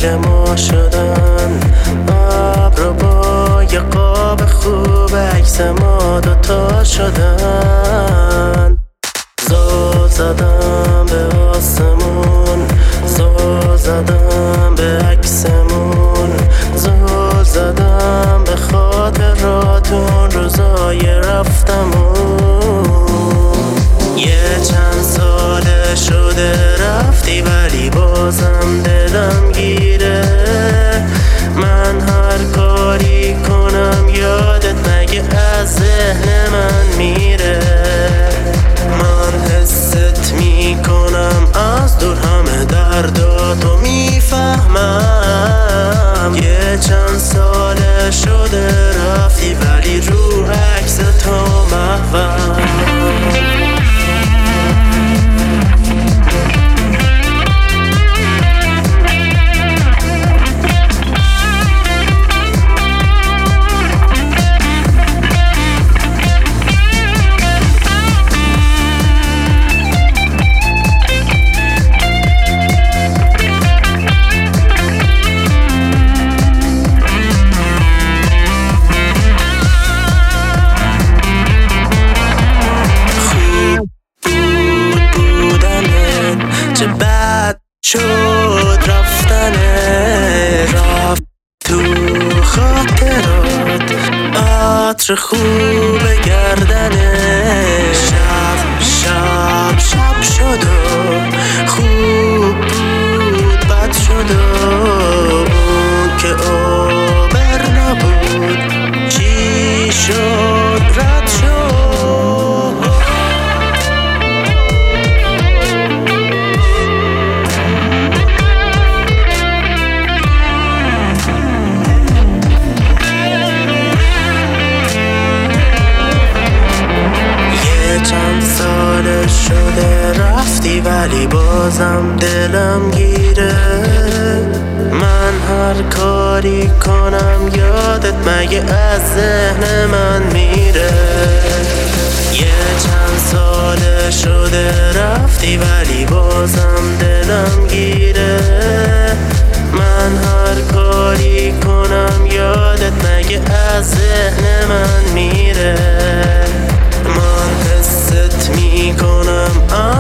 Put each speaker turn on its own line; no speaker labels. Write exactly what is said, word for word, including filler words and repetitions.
رنگ ما شدن، ابر با یه قاب خوب عکس ما دوتا شدن. زل زدم به آسمون، زل زدم به عکسمون، زل زدم به خاطراتون روزای رفتمون. یه چند ساله شده رفتی ولی بازم دلم گیره. من هر کاری کنم یادت مگه از ذهن من میره. من حست میکنم از دور همه درداتو میفهمم. یه چند ساله شده رفتی ولی رو عکس تو محوم. چه بد شد رفتنه، رفت تو خاطرات عطر خوب گردنه. شب شب شب شد و خوب بود بد شد و اون که آبر نبود چی شد رد شد. چند ساله شده رفتی ولی بازم دلم گیره. من هر کاری کنم یادت مگه از ذهن من میره. یه چند ساله شده رفتی ولی بازم دلم گیره. من هر کاری کنم یادت مگه از ذهن من میره. من حست میکنم